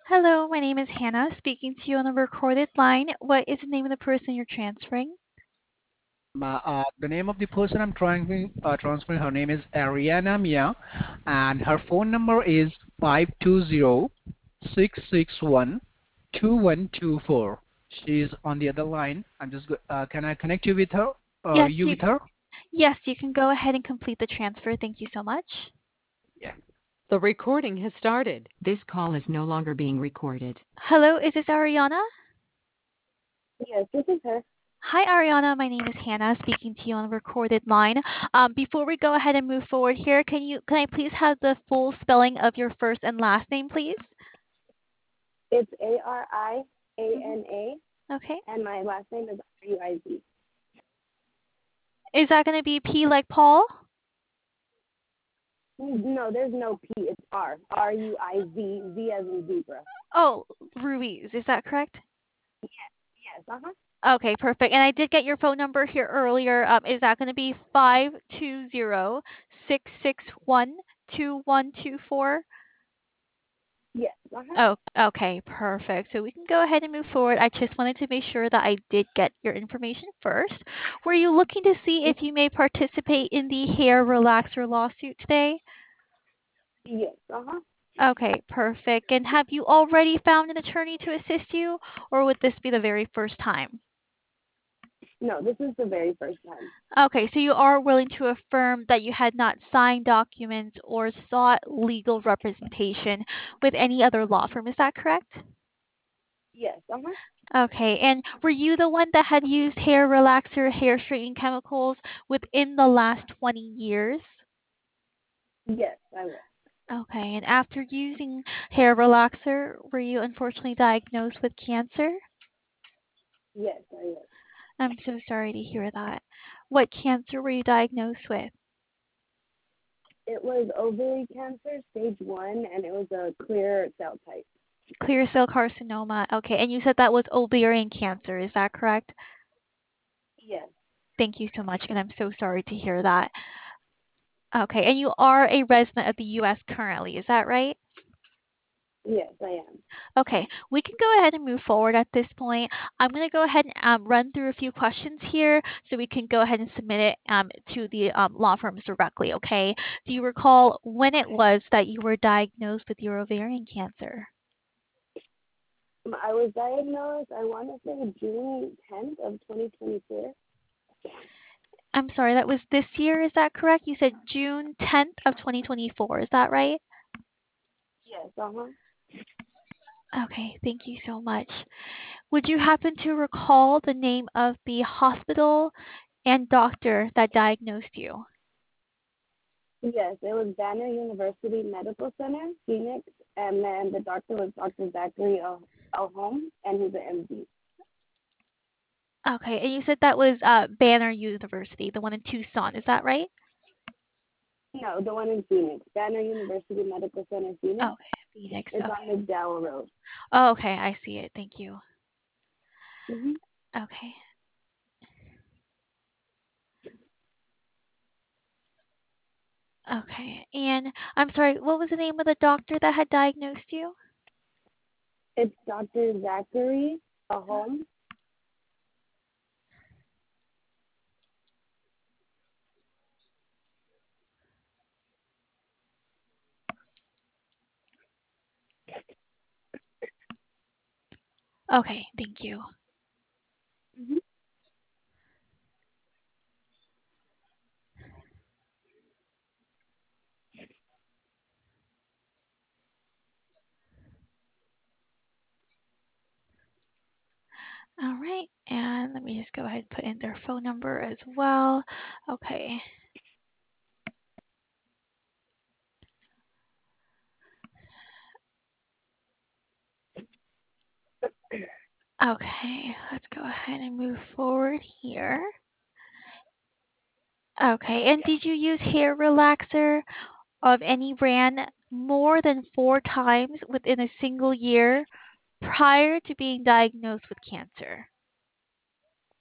Hello, my name is Hannah, speaking to you on a recorded line. What is the name of the person you're transferring? The name of the person I'm transferring, her name is Ariana Mia, and her phone number is 520-661-2124. She's on the other line. Can I connect you with her? Yes, You you with her? yes, you can go ahead and complete the transfer. Thank you so much. Yeah. The recording has started. This call is no longer being recorded. Hello, is this Ariana? Yes, this is her. Hi, Ariana. My name is Hannah, speaking to you on a recorded line. Before we go ahead and move forward here, can I please have the full spelling of your first and last name, please? It's Ariana, Hmm. Okay. and my last name is Ruiz. Is that going to be P like Paul? No, there's no P. It's R. Ruiz. Z as in zebra. Oh, Ruiz. Is that correct? Yes. Uh huh. Okay, perfect. And I did get your phone number here earlier. Is that going to be 520-661-2124? Yes. Uh huh. Oh, okay, perfect. So we can go ahead and move forward. I just wanted to make sure that I did get your information first. Were you looking to see if you may participate in the hair relaxer lawsuit today? Yes. Uh huh. Okay, perfect. And have you already found an attorney to assist you, or would this be the very first time? No, this is the very first time. Okay, so you are willing to affirm that you had not signed documents or sought legal representation with any other law firm. Is that correct? Yes. Uh huh. Okay, and were you the one that had used hair relaxer, hair straightening chemicals within the last 20 years? Yes, I was. Okay, and after using hair relaxer, were you unfortunately diagnosed with cancer? Yes, I was. I'm so sorry to hear that. What cancer were you diagnosed with? It was ovary cancer, stage 1, and it was a clear cell type. Clear cell carcinoma. Okay, and you said that was ovarian cancer. Is that correct? Yes. Thank you so much, and I'm so sorry to hear that. Okay, and you are a resident of the U.S. currently. Is that right? Yes, I am. Okay, we can go ahead and move forward at this point. I'm going to go ahead and run through a few questions here so we can go ahead and submit it to the law firms directly, okay? Do you recall when it was that you were diagnosed with your ovarian cancer? I was diagnosed. I want to say June 10th of 2024. I'm sorry, that was this year, is that correct? You said June 10th of 2024, is that right? Yes. Uh huh. Okay, thank you so much. Would you happen to recall the name of the hospital and doctor that diagnosed you? Yes, it was Banner University Medical Center, Phoenix, and then the doctor was Dr. Zachary Home, and he's an MD. Okay, and you said that was Banner University, the one in Tucson, is that right? No, the one in Phoenix, Banner University Medical Center, Phoenix. Okay, Phoenix. It's on Okay. McDowell Road. Oh, okay, I see it. Thank you. Hmm. Okay. Okay. And I'm sorry, what was the name of the doctor that had diagnosed you? It's Dr. Zachary Home. Okay, thank you. Hmm. All right, and let me just go ahead and put in their phone number as well. Okay. Okay, let's go ahead and move forward here. Okay, and did you use hair relaxer of any brand more than 4 times within a single year prior to being diagnosed with cancer?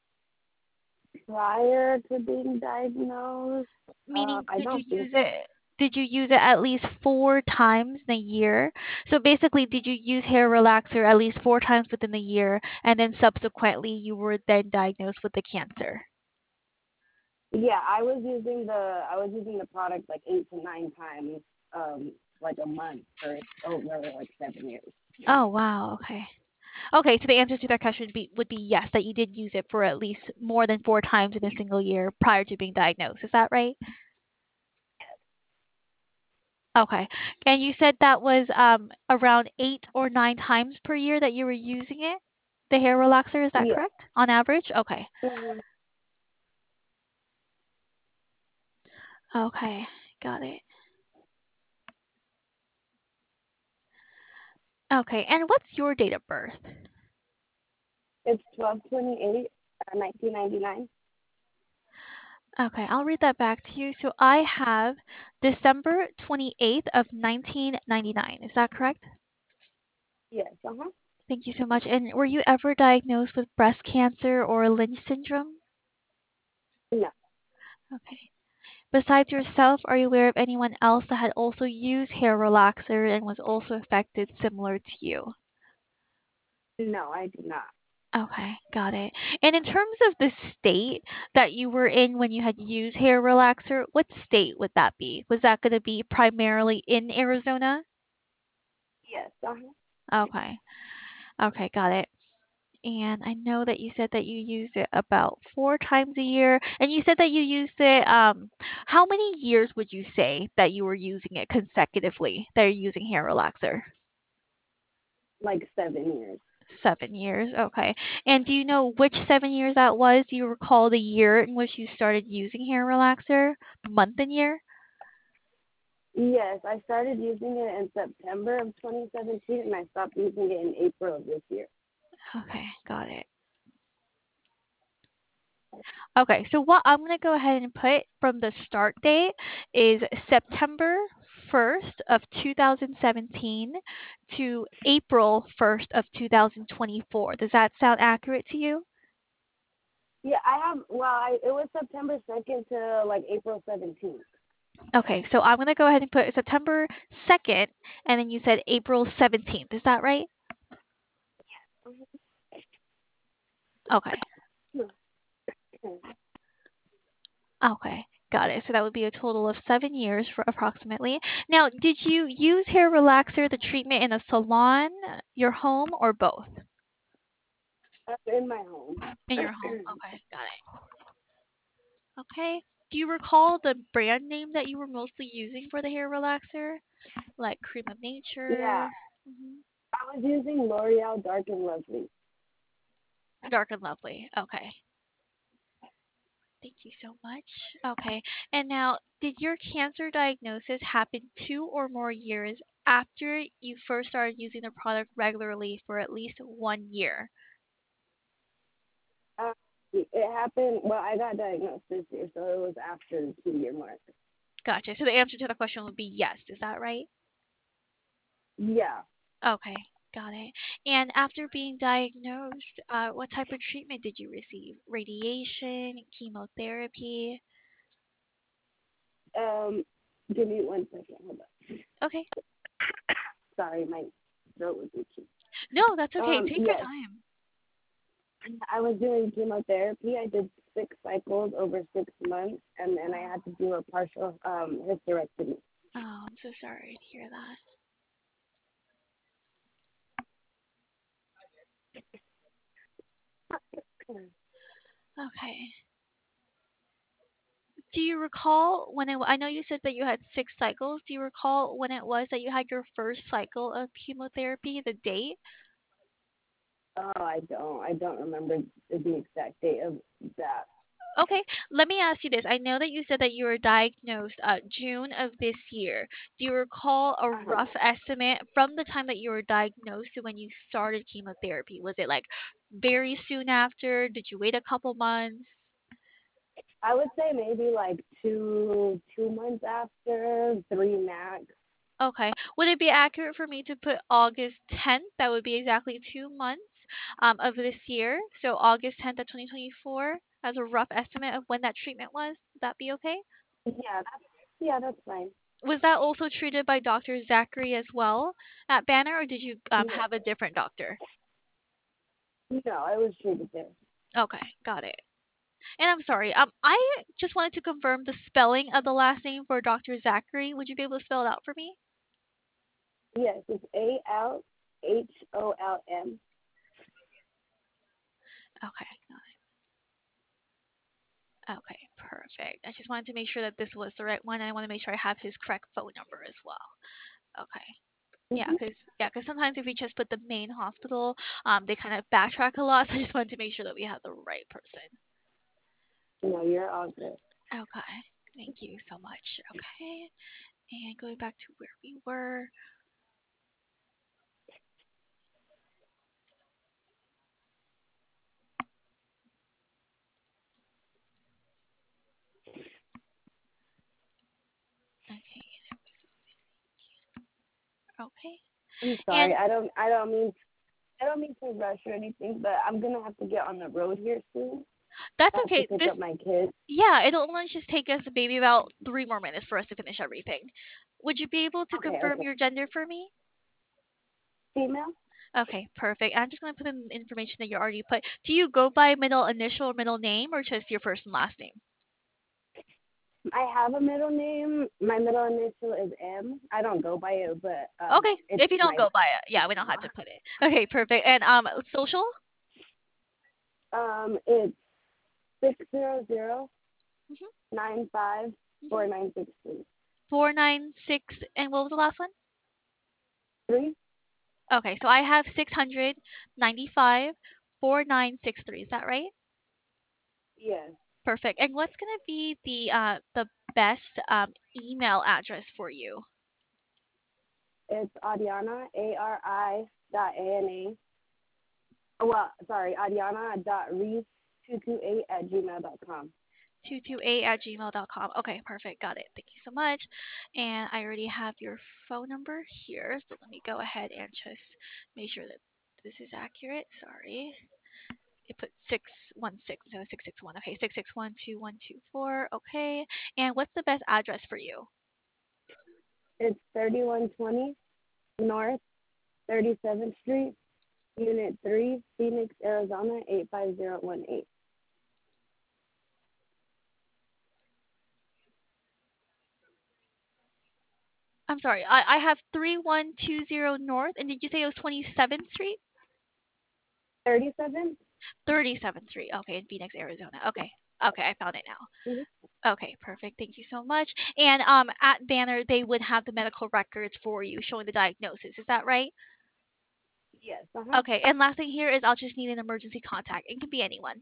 Prior to being diagnosed, Meaning, I did you don't think use so. it? did you use it at least 4 times in a year? So basically, did you use hair relaxer at least 4 times within the year, and then subsequently you were then diagnosed with the cancer? Yeah, I was using the product like 8 to 9 times, like a month for over like 7 years. Oh wow, okay. Okay, so the answer to that question would be yes, that you did use it for at least more than 4 times in a single year prior to being diagnosed. Is that right? Okay. And you said that was around 8 or 9 times per year that you were using it, the hair relaxer, is that Yeah. correct? On average? Okay. Mhm. Okay. Got it. Okay. And what's your date of birth? It's 12/28, 1999. Okay, I'll read that back to you. So I have December 28th of 1999. Is that correct? Yes. Uh-huh. Thank you so much. And were you ever diagnosed with breast cancer or Lynch syndrome? No. Okay. Besides yourself, are you aware of anyone else that had also used hair relaxer and was also affected similar to you? No, I do not. Okay, got it. And in terms of the state that you were in when you had used hair relaxer, what state would that be? Was that going to be primarily in Arizona? Yes. Uh-huh. Okay. Okay, got it. And I know that you said that you use it about 4 times a year. And you said that you used it, how many years would you say that you were using it consecutively, that you're using hair relaxer? Like 7 years. 7 years, okay. And do you know which 7 years that was? Do you recall the year in which you started using hair relaxer? Month and year? Yes, I started using it in September of 2017, and I stopped using it in April of this year. Okay, got it. Okay, so what I'm going to go ahead and put from the start date is September 1st of 2017 to April 1st of 2024. Does that sound accurate to you? Yeah, I have. Well, it was September 2nd to like April 17th. Okay, so I'm going to go ahead and put September 2nd, and then you said April 17th. Is that right? Okay. Okay. Got it. So that would be a total of 7 years for approximately. Now, did you use hair relaxer, the treatment in a salon, your home, or both? In my home. In your home. Okay. Got it. Okay. Do you recall the brand name that you were mostly using for the hair relaxer? Like Cream of Yeah, Nature? Hmm. I was using L'Oreal Dark and Lovely. Dark and Lovely. Okay. Thank you so much. Okay. And now, did your cancer diagnosis happen 2 or more years after you first started using the product regularly for at least 1 year? It happened. Well, I got diagnosed this year, so it was after the 2 year mark. Gotcha. So the answer to the question would be yes. Is that right? Yeah. Okay. Got it. And after being diagnosed, what type of treatment did you receive? Radiation, chemotherapy? Um, Give me 1 second. Hold on. Okay. Sorry, my throat was itchy. No, that's okay. Take your Yes, time. I was doing chemotherapy. I did 6 cycles over 6 months, and then I had to do a partial hysterectomy. Oh, I'm so sorry to hear that. Okay. Do you recall when I know you said that you had 6 cycles. Do you recall when it was that you had your first cycle of chemotherapy, the date? Oh, I don't remember the exact date of that. Okay, let me ask you this. I know that you said that you were diagnosed June of this year. Do you recall a Uh-huh. rough estimate from the time that you were diagnosed to when you started chemotherapy? Was it like very soon after? Did you wait a couple months? I would say maybe like 2 months after, 3 max. Okay. Would it be accurate for me to put August 10th? That would be exactly 2 months of this year. So August 10th of 2024 as a rough estimate of when that treatment was. Would that be okay? Yeah, that's fine. Was that also treated by Dr. Zachary as well at Banner, or did you No, have a different doctor? no, I was treated there. Okay, got it. And I'm sorry, I just wanted to confirm the spelling of the last name for Dr. Zachary. Would you be able to spell it out for me? Yes, it's ALHOLM. Okay, got it. Okay, perfect. I just wanted to make sure that this was the right one, and I want to make sure I have his correct phone number as well. Okay. Yeah, Mm-hmm. because sometimes if we just put the main hospital, they kind of backtrack a lot. So I just wanted to make sure that we have the right person. No, you're all good. Okay, thank you so much. Okay, and going back to where we were. Okay, okay, I'm sorry. and I don't mean to rush or anything, but I'm gonna have to get on the road here soon. that's I have to okay. pick up my kids. Yeah, it'll only just take us maybe about 3 more minutes for us to finish everything. Would you be able to Okay, confirm okay. your gender for me? Female? Okay, perfect. I'm just gonna put in the information that you already put. Do you go by middle initial or middle name, or just your first and last name? I have a middle name. My middle initial is M. I don't go by it, but Okay, it's if you don't my go by it, yeah, we don't have to put it. Okay, perfect. And social? it's 600 Mhm. 954963. 496, and what was the last one? 3? Okay, so I have 695 4963. Is that right? Yes. Perfect. And what's gonna be the best email address for you? It's Ariana, ARI.ANA. Well, sorry, Ariana.reese228@gmail.com. 228@gmail.com. Okay, perfect. Got it. Thank you so much. And I already have your phone number here. So let me go ahead and just make sure that this is accurate. Sorry. It put 616 instead of 661. Okay, 6612124. Okay. And what's the best address for you? It's 3120 North 37th Street, Unit 3, Phoenix, Arizona 85018. I'm sorry. I have 3120 North. And did you say it was 27th Street? 37th? 37th Street. Okay, in Phoenix, Arizona. Okay. Okay, I found it now. Okay, perfect. Thank you so much. And at Banner, they would have the medical records for you showing the diagnosis. Is that right? Yes. Okay. And last thing here is I'll just need an emergency contact. It can be anyone.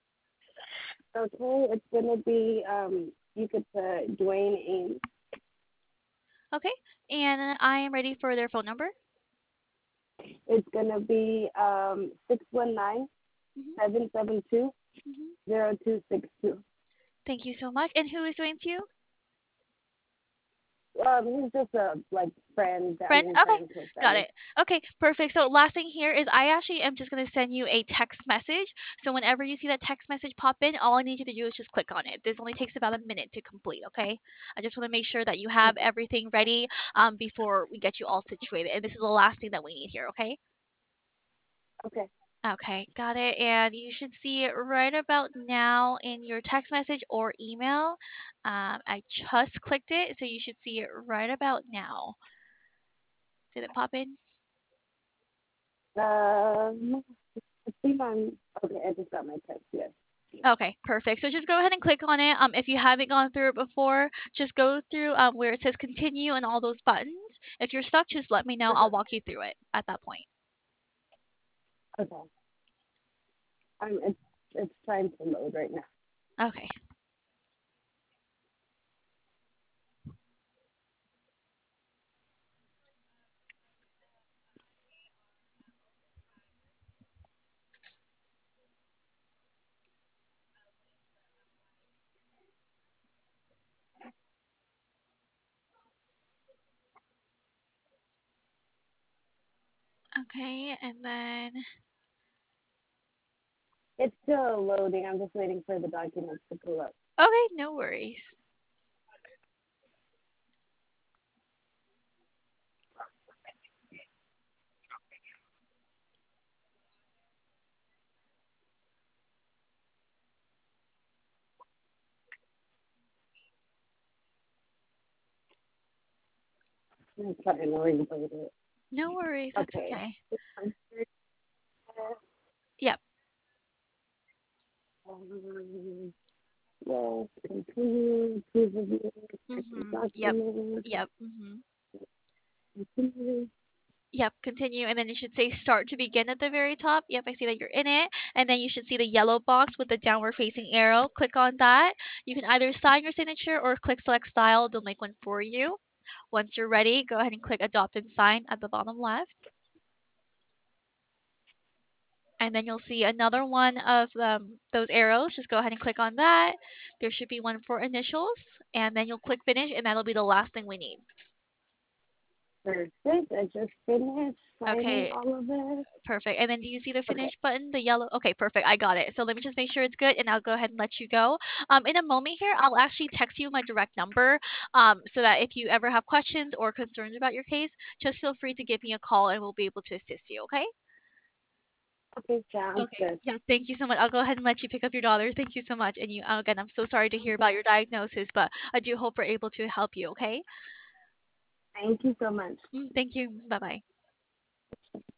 Okay, it's gonna be you could put Dwayne Ames. Okay. And I am ready for their phone number. It's gonna be 619 Mhm. 772 Mhm. 0262. Thank you so much. And who is Dwayne to you? He's just a friend, Friend? family Okay. friend, close Got family. it. Okay, perfect. So last thing here is I actually am just going to send you a text message. So whenever you see that text message pop in, all I need you to do is just click on it. This only takes about a minute to complete, okay? I just want to make sure that you have everything ready before we get you all situated. And this is the last thing that we need here, okay? Okay. Okay, got it. And you should see it right about now in your text message or email. I just clicked it, so you should see it right about now. Did it pop in? I think okay. I just got my text. Yes. Okay, perfect. So just go ahead and click on it. If you haven't gone through it before, just go through where it says continue and all those buttons. If you're stuck, just let me know. I'll walk you through it at that point. Okay. It's trying to load right now. Okay. Okay, and then It's still loading. I'm just waiting for the documents to pull up. okay, no worries. I'm sorry, I'm worried about it. No worries. That's Okay. okay. Yep. Yes, continue, please review, Yep. document, Yep. continue. Yep, continue, and then you should say start to begin at the very top. Yep, I see that you're in it. And then you should see the yellow box with the downward facing arrow. Click on that. You can either sign your signature or click select style. They'll make one for you. Once you're ready, go ahead and click adopt and sign at the bottom left. And then you'll see another one of those arrows. Just go ahead and click on that. There should be one for initials, and then you'll click finish, and that'll be the last thing we need. Perfect. I just finished signing Okay, all of it. perfect. And then do you see the Okay. finish button, the yellow? Okay, perfect. I got it. So let me just make sure it's good, and I'll go ahead and let you go. In a moment here, I'll actually text you my direct number, so that if you ever have questions or concerns about your case, just feel free to give me a call, and we'll be able to assist you. Okay? Okay, sounds Okay. good. Yeah. Thank you so much. I'll go ahead and let you pick up your daughter. Thank you so much. And you again, I'm so sorry to hear about your diagnosis, but I do hope we're able to help you. Okay? Thank you so much. Thank you. Bye bye.